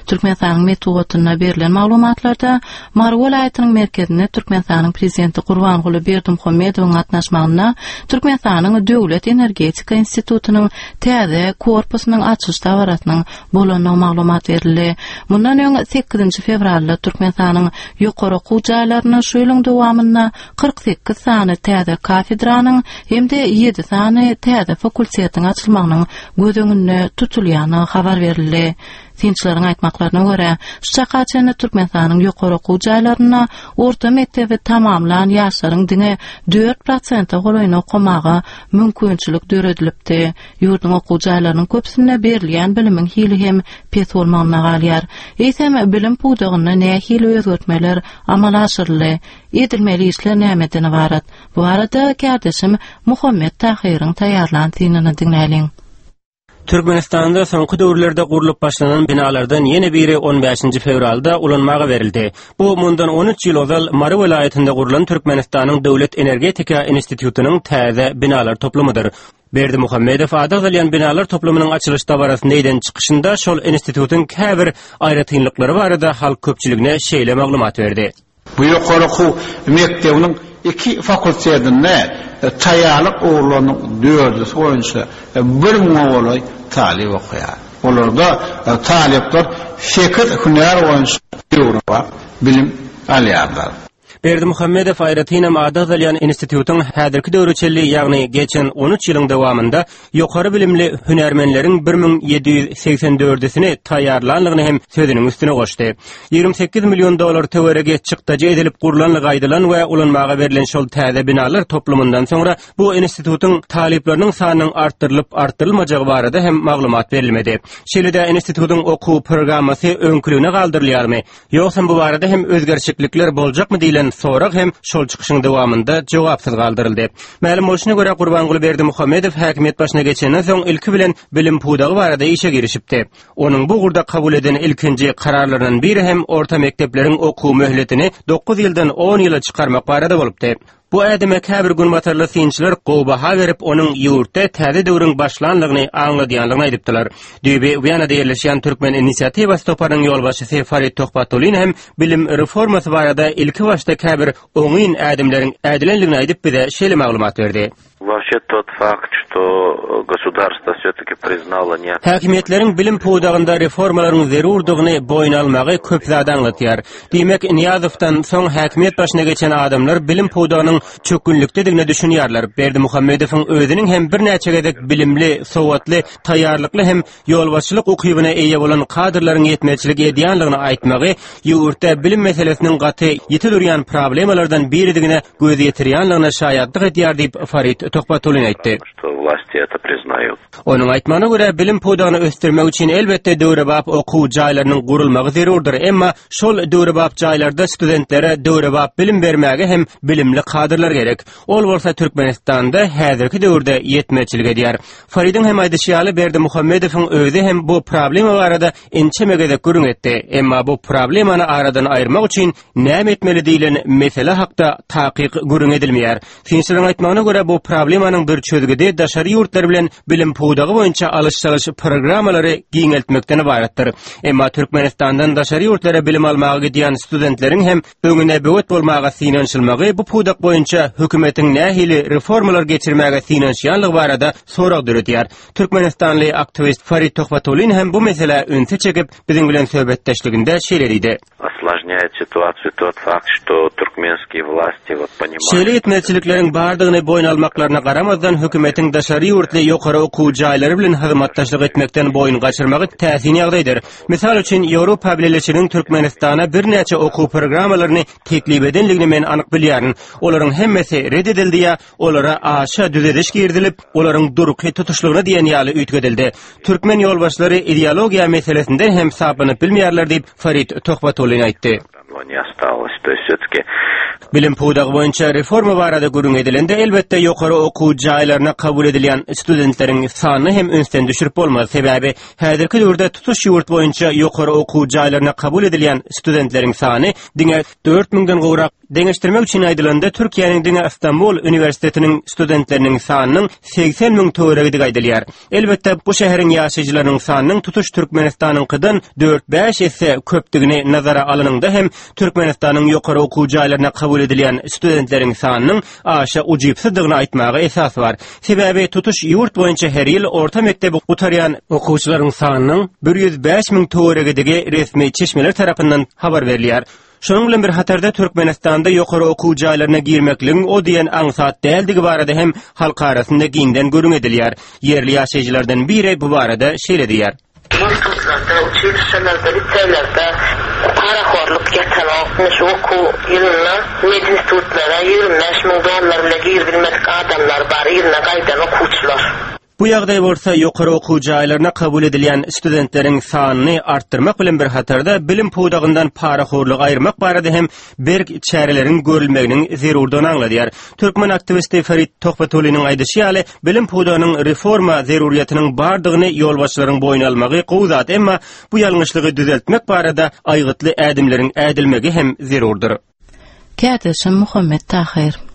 Türkmenistanyň Metuwatyna berilen maglumatlarda Marw welaýatynyň merkezinde Türkmenistanyň prezidenti Gurbanguly Berdimuhammedowyň gatnaşmagyna Türkmenistanyň Döwlet Energetika Institutynyň täze korpusynyň açyş dawratynyň bolanyny maglumat berildi. Mundan öň 8 fevralda Türkmenistanyň ýokary okuw jaýlaryna şu ýylyň dowamynda 48 sany täze kafedranyň hemde 7 sany täze fakultetiň açylmagynyň gödöňünde tutulýany habar berildi. Tinçleriň aýtmaklaryna görä, şu çakaçany Türkmenistanyň ýokary okuw jaýlaryna orta mektebi tamamlan ýaşlaryň diňe 4% golaýyny okumagy mümkinçilik döredilipdi. Ýurdun okuw jaýlarynyň köpsinde berilýän bilimiň hili hem pes bolmagyna galýar. Eýsem bilim pudagyna nähili özgertmeler amala aşyrly, edilmeli işler nämeden ibarat. Bu arada kardeşim Muhammed Tahiryň taýýarlan synanyny dinläliň. Türkmenistanda soňky döwürlerde gurulyp başlanan binalardan ýene biri 15 fevralda ulanmaga berildi. Bu mundan 13 ýyl ozal Marw welaýatynda gurulan Türkmenistanyň Döwlet Energetika Institutynyň täze binalar toplumydyr. Berdimuhammedow adagdalyan binalar toplumynyň açylyş dabarasynda eden çykyşynda şol institutyň käbir aýratynlyklary barada halk köpçüligine şeýle maglumat berdi. Bu ýokary okuw mektebiniň 2 fakultetinde taýýarlyk oğurlanyň 4 boýunça 1000 ogly talip okuyar. Olarda talipler şeker hüner boýunça ýurwa bilim alýarlar. Berdimuhammedow aýratynam adagdalyan institutyň häzirki döwreçeli ýagny geçen 13 ýylyň dowamynda ýokary bilimli hünermenleriň 1784-sini taýýarlanlygyny hem sözüniň üstüne goşdy. 28 milyon dolar töwerege çykdaja edilip gurulanlygy aýdylan we ulanmaga berilen şol täze binalar toplumundan soňra bu institutyň talipleriniň sanynyň artdyrylmajagy barada hem maglumat berilmedi. Şeýle-de institutyň okuw programmasy öňküligine galdyrylýarmy? Ýoksa bu barada hem özgerçiklikler boljakmy diýilen sorak hem şol çykyşyň dowamynda jogapsyz galdyryldy. Ma'lum bolşuna görä Gurbanguly Berdimuhammedow häkimet başyna geçenden soň ilki bilen bilim pudagy barada işe girişipdi. Onuň bu gurda kabul eden ilkinji kararlarynyň biri hem orta mektepleriň okuw möhletini 9 ýyldan 10 ýyla çykarmak barada bolupdy. Bu ädime käbir gün matarly synçylar goýbaha berip onuň ýurtda täze döwrüň başlanlygyny aňladýanlygyny aýdypdylar. Düýbe Wiyanada ýerleşýän Türkmen inisiýatywasy toparynyň ýolbaşçysy Farid Tohbatulyn hem bilim reformasy barada ilki başda käbir oňyn ädimleriň ädilenligini aýdyp bize şeýle maglumat berdi. Вообще тот факт, что государство всё-таки признало не... Häkimetleriň bilim pudagynda reformalaryň zerurdygyny boyun almagy köp zat anlatýar. Diýmek Niyazowdan soň häkimet başyna geçen adamlar bilim pudagynyň çökünlikdedigine düşünýärler. Berdimuhammedowyň özüniň hem bir näçe gezek bilimli, sowatly, taýýarlykly hem ýolbaşçylyk ukybyna eýe bolan kadrlaryň ýetmeçilik edýänligini aýtmagy ýurtda bilim meselesiniň gaty ýetilýän problemalardan biridigine göz ýetirýänligine şaýatlyk edýär diýip Farid Tohbatulyn aýtdy. Власти это признают. Onuň aýtmagyna görä bilim pudagyny östirmek üçin elbetde döwrebap okuw jaýlarynyň gurulmagy zerurdur. Emma şol döwrebap jaýlarda studentlere döwrebap bilim bermäge hem bilimli kadrlar gerek. Ol bolsa Türkmenistanda häzirki döwürde ýetmeçilik edýär. Faridin hem aýdyşýaly Berdimuhammedowyň özü hem bu problema barada ençemegede görüň etdi. Emma bu problemany aradan aýyrmak üçin näme etmeli diýilen mesele hakda takyk görüň edilmeýär. Finçlerin aýtmagyna görä bu problemanyň bir çözgüde daşary ýurtlar bilen bilim pudagy boýunça alış-salyş programmalary giňeltmekden ibaratdyr. Emma Türkmenistandan daşary ýurtlara bilim almagy gidýän studentleriň hem öňüne böwet bolmagy synanşylmagy bu pudak boýunça hökümetiň nähili reformalar geçirmäge synanşýanlygy barada sorak döretýär. Türkmenistanly aktivist Farid Tohbatulyn hem bu mesele önte çekip biziň bilen söhbetdeşliginde şeýle diýdi. Осложняет ситуацию тот факт, что туркменские власти понимают. Şeýle etmeçilikleriň bardygyny boyun almaklaryna garamazdan hökümetiň daşary ýurtly ýokary okuw jaýlary bilen hyzmatdaşlyk etmekden boyun gaçyrmagy täsini ýagdaýdyr. Misal üçin Ýewropa Birleşiginiň Türkmenistana bir näçe okuw programmalaryny teklip edenligini men anyk bilýärm. Olaryň hemmesi reddedildi ýa olara aşa düzediş girdilip, olaryň durky tutuşlygyna diýen ýaly üýtgedildi. Türkmen ýolbaşçylary ideologiýa meselesinde hem sapynyp bilmeýärler diýip Farid Tohbatulyn aýtdy. Не осталось, то есть всё-таки bilim pudagy boýunça reforma barada görüň edilende elbetde ýokary okuw jaýlaryna kabul edilýän studentleriň sanyny hem önsten düşürip bolmaz. Sebäbi häzirki döwürde tutuş ýurt boýunça ýokary okuw jaýlaryna kabul edilýän studentleriň sany diňe 4000-den gowrak Deňeşdirmek üçin aýdylanda Türkiýanyň Diňe Istanbul Üniversitetiniň studentleriniň sanynyň 80 000 töweregi aýdylýar. Elbetde bu şäheriň ýaşaýjylarynyň sanynyň tutuş Türkmenistanyňkydan 4-5 esse köpdigini nazara alynynda hem Türkmenistanyň ýokary okuw jaýlaryna kabul edilýän studentleriň sanynyň aşa ujypsydygyny aýtmagy esas bar. Sebäbi tutuş ýurt boýunça her ýyl orta mektebi gutarýan okuwçylaryň sanynyň 105 000 töweregidigi resmi çeşmeler tarapyndan habar berilýär. Şonuň bilen bir hatarda Türkmenistanda ýokary okuw jaýlaryna girmekligiň o diýen aňsat däldigi barada hem halk arasynda giňden görüň edilýär. Yerli ýaşaýjylardan biri bu barada şeýle diýär. Mantıklarda, uçuşlarda, liselerde parakorluk getiren şu okuw ýyluna medinstitutlara 25 000 dollar bile girbilmedik adamlar bar, ýylyna gaýdan okuwçylar. Bu ýagdaý bolsa ýokary okuw jaýlaryna kabul edilýän studentleriň sanyny artdyrmak bilen bir hatarda bilim puwdagyndan paraxorlyk aýyrmak barada hem berk çäreleriň görülmeginiň zerurdygyny aňladýar. Türkmen aktivisti Ferit Tohbatulynyň aýdyşy ýaly bilim puwdagynyň reforma zeruriýetiniň bardygyny ýolbaşçylaryň boýuna almagy gowzat, emma bu ýalňyşlygy düzeltmek barada aýgytly ädimleriň ädilmegi hem zerurdyr. Käteşim Muhammed Tahir